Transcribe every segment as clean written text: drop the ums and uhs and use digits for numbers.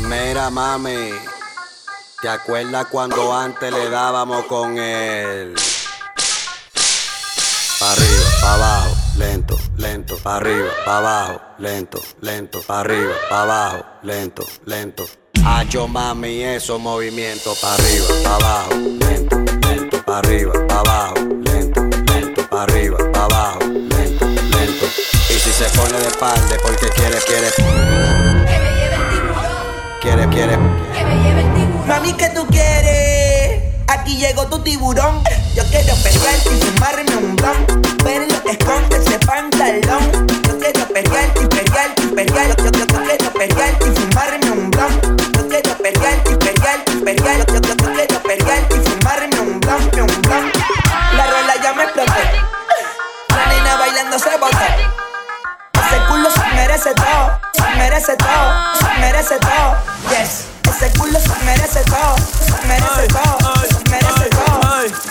Mira, mami, ¿te acuerdas cuando antes le dábamos con él? Pa' arriba, pa' abajo, lento, lento, pa' arriba, pa' abajo, lento, lento, pa' arriba, pa' abajo, lento, lento. Hacho, mami, esos movimientos pa' arriba, pa' abajo, lento, lento, pa' arriba, pa' abajo, lento, lento, pa' arriba, pa' abajo, lento, lento. Y si se pone de espalda porque quiere. Que me lleve el tiburón. Quiere. Que me lleve el tiburón. Mami, ¿qué tú quieres? Aquí llegó tu tiburón. Yo quiero pelearte y fumarme un blon. Ver lo que esconde ese pantalón. Yo quiero pelearte y pelearte y pelearte. Yo quiero pelearte y fumarme un blon. Yo quiero pelearte y pelearte y pelearte. Yo quiero pelearte y fumarme un blon. La rola ya me explotó. La nena bailando se botó. Ese culo se merece todo. Se merece todo. Se merece todo. Yes. Ese culo se merece todo. Se merece todo. Se merece todo.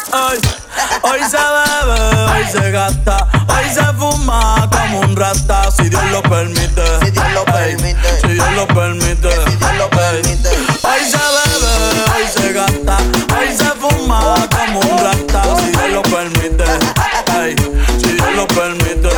Hoy se bebe, hoy se gasta, hoy se fuma como un rata. Si Dios lo permite. Si Dios lo permite. Si Dios lo permite. Si Dios lo permite. Hoy se bebe, hoy se gasta, hoy se fuma como un rata. Si Dios lo permite. Ay, si Dios lo permite.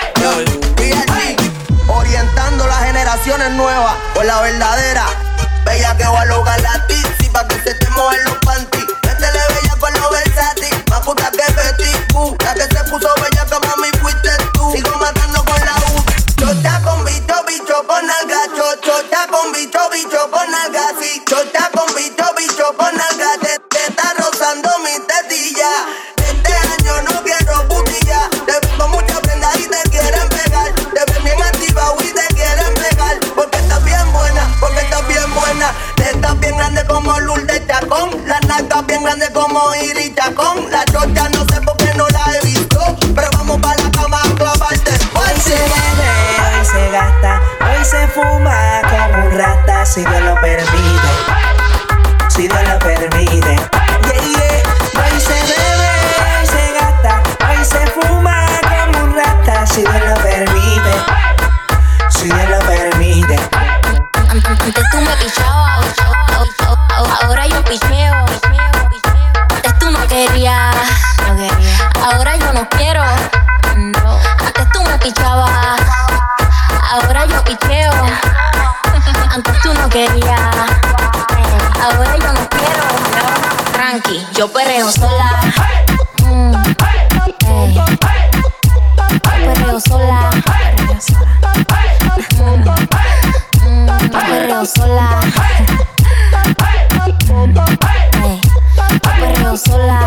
Ay. Orientando las generaciones nuevas por la verdadera. Bella que va a lograr la tizi pa' que se te mojen los panties. Métele bella con los versátil. Más puta que Betty Boo. La que se puso bella que mami fuiste tú. Sigo matando con la U. Chota con bicho con nalga. Chota con bicho con nalga. Sí, chota con bicho con nalga. Te está rozando mi tetilla. Este año no quiero putilla. Te ven con mucha prenda y te quieren pegar. Te ven bien activa y te quieren pegar. Porque estás bien buena, porque estás bien buena. Te estás bien grande como Lourdes Chacón. La nalga bien grande como Iris Chacón. La chota no sé por qué no la he visto, pero vamos pa' la cama a clavarte. Hoy se bebe, hoy se gasta, hoy se fuma como un rata. Si Dios lo permite, si Dios lo permite. Hoy se bebe, hoy se gasta, hoy se fuma como un rata. Si Dios lo permite, si Dios lo permite. Antes tú me pichabas, ahora yo picheo. Antes tú no querías, ahora yo no quiero. Antes tú me pichabas, ahora yo picheo. Antes tú no querías, ahora yo no quiero. Tranqui, yo perreo sola. Yo perreo sola. Perreo sola. Perreo sola.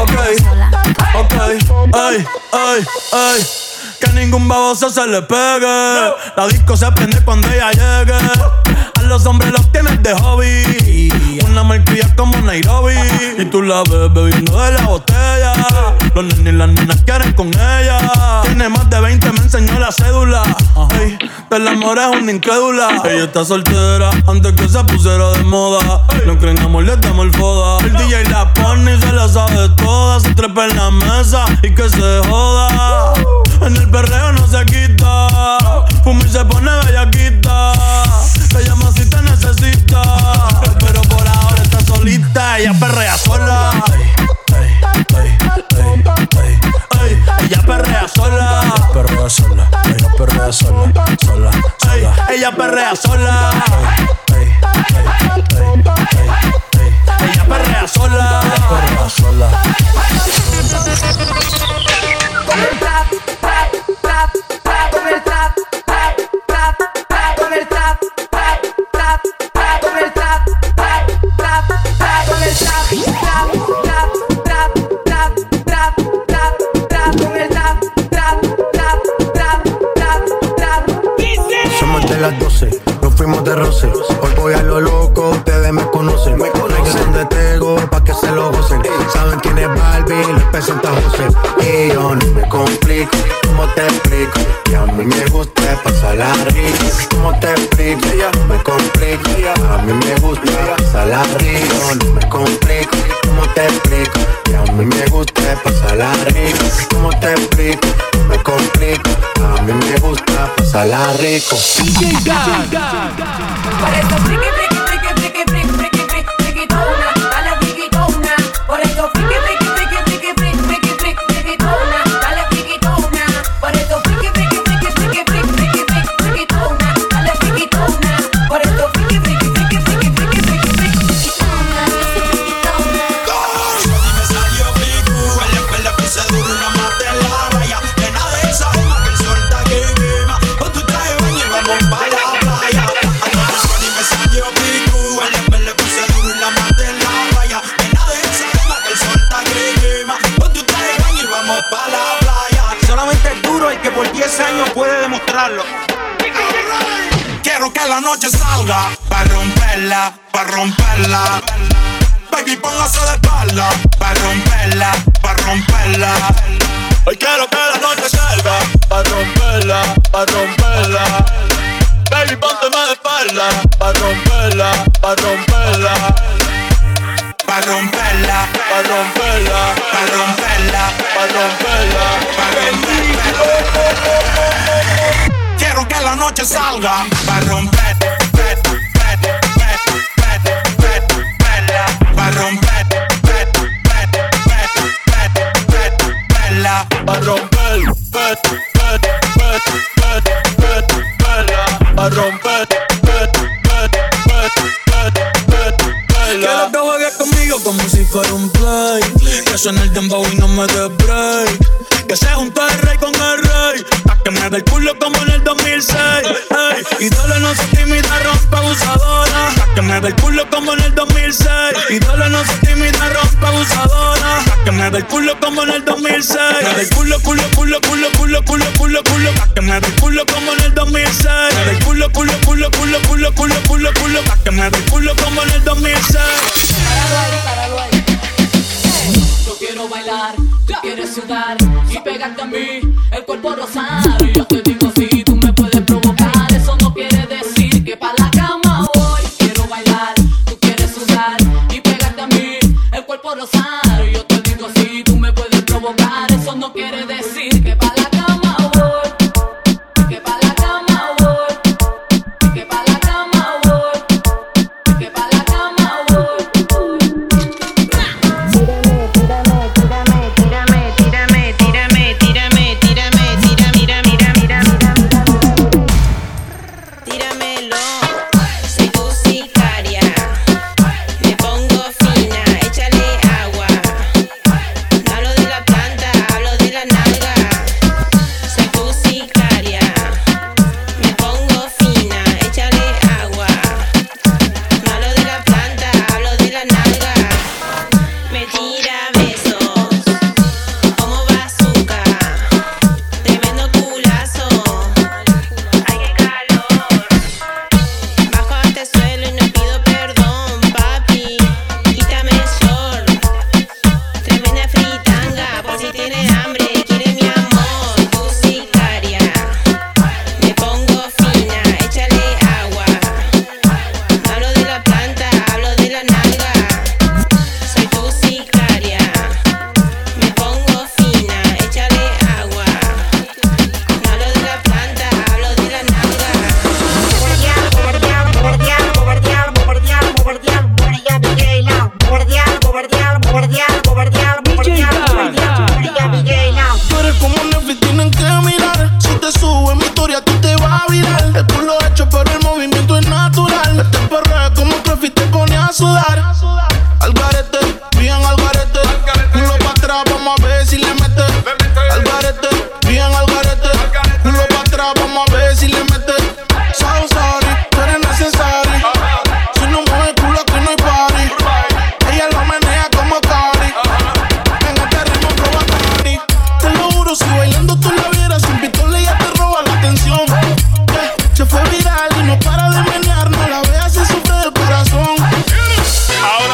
Ok, ay. Que ningún baboso se le pegue. La disco se prende cuando ella llegue. A los hombres los tienes de hobby. Una marquilla como Nairobi. Y tú la ves bebiendo de la botella. Los nenes y las nenas quieren con ella. Tiene más de 20, me enseñó la cédula. Ey, del amor es una incrédula. Ella está soltera antes que se pusiera de moda. No creen amor, le damos el foda. El DJ la pone y se la sabe toda. Se trepa en la mesa y que se joda. En el perreo no se quita. Fuma y se pone bellaquita. Te llama si te necesita. Pero por ahora está solita. Ella perrea sola. Ella perrea sola. Perrea sola. Ella perrea sola. Ella perrea sola. Ella perrea sola. Con el trap, con el trap, con el trap, con el trap, con el Somos de las 12, nos fuimos de roce. Hoy voy a lo loco, ustedes me conocen. Reggaetón de Tego, pa' que se lo gocen. Saben quién es Barbie, les presenta José. Y yo no me complico, ¿cómo te explico? Que a mí me gusta pasarla rico. ¿Cómo te explico? No me complico, a mí me gusta pasarla rico. No me complico, ¿cómo te explico? Que a mí me gusta pasarla rico. ¿Cómo te explico? No me complico, a mí me gusta pasarla rico. Por eso friki, friki, la noche salga, pa' romperla, pa' romperla. Baby, póngase de espalda, pa' romperla, pa' romperla. Hoy quiero que la noche salga, pa' romperla, pa' romperla. Baby, pónteme de espalda, pa' romperla, pa' romperla. Pa' romperla, pa' romperla, pa' romperla, pa' romperla, pa' romperla. Quiero que la noche salga, pa' romper, pa' romper, pa' romper, pa' romper. Quiero que juegues conmigo como si fuera un play. Que suene el dembow y no me dé break. Que se junte el rey con el rey, pa' que me dé el culo como en el 2006. Ey, y dale no se tímida, rompe abusadora, pa' que me dé el culo como en el 2006. Y dale no se tímida, rompe abusadora, pa' que me dé el culo como en el 2006. Me dé el culo, culo, culo, culo, culo, culo, culo, culo, pa' que me dé el culo como en el 2006. Me dé el culo, culo, culo, culo, culo, culo, culo, culo, pa' que me dé el culo como en el 2006. Páralo ahí. Yo quiero bailar, tú quieres sudar y pegarte a mí, el cuerpo rosado. Y yo te digo si tú me puedes provocar, eso no quiere decir que pa' la cama voy. Quiero bailar, tú quieres sudar y pegarte a mí, el cuerpo rosado. Y yo te digo si tú me puedes provocar, eso no quiere decir que pa' la cama voy. Que pa' la cama voy. Que pa' la cama voy. Que pa' la cama voy. Ahora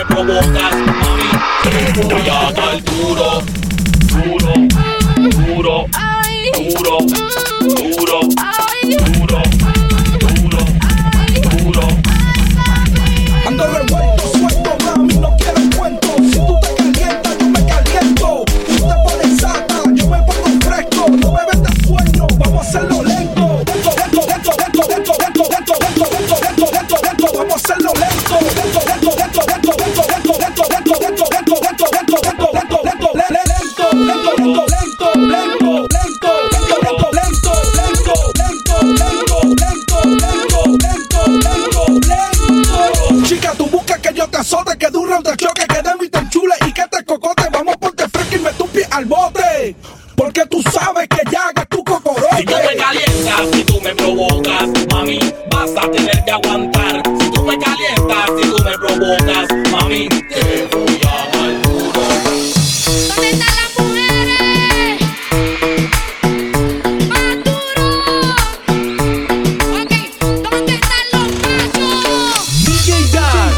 me provocas, mami, te voy a dar duro, duro, duro, duro, duro, duro, duro, duro. Ando revuelto, suelto, mami, no quiero cuento. Si tú te calientas, yo me caliento. Tú te pones sata, yo me pongo fresco. No me vendas sueño, vamos a hacerlo lento. Lento, lento, lento, lento, lento, lento, lento, lento, lento, lento, lento, lento, vamos a hacerlo lento. Lento, lento, lento, lento, lento, lento, lento, lento, lento, lento, lento, lento, lento, lento, lento, lento, lento, lento, lento, chica, tú buscas que yo te azote, que de un round de choque, que de mí te enchule y que te cocote. Vamos ponte fresco y me tu pie al bote, porque tú sabes que ya hagas tu cocorote. Si tú me calientas, si tú me provocas, mami, vas a tener que aguantar. Si tú me calientas, si tú me provocas, mami, te voy a dar duro. ¿Dónde están las mujeres? Más duro. Ok, ¿dónde están los machos? DJ Dan.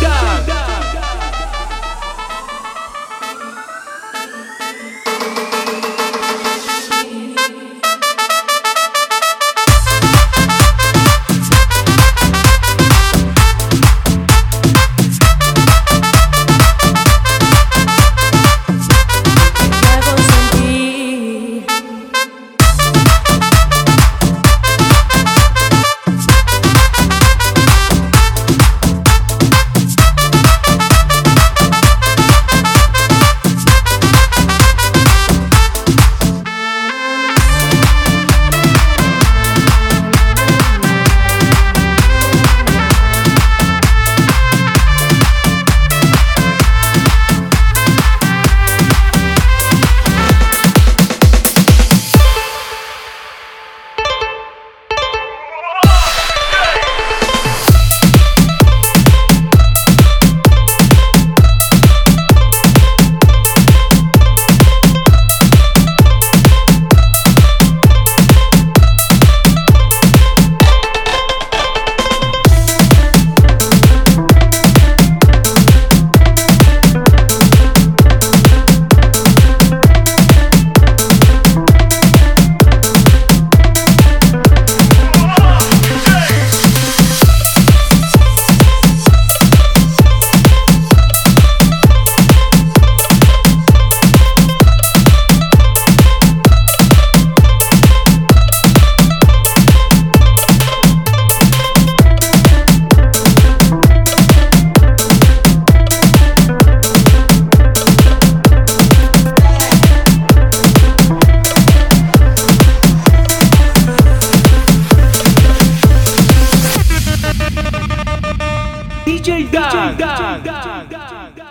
DJ Dan.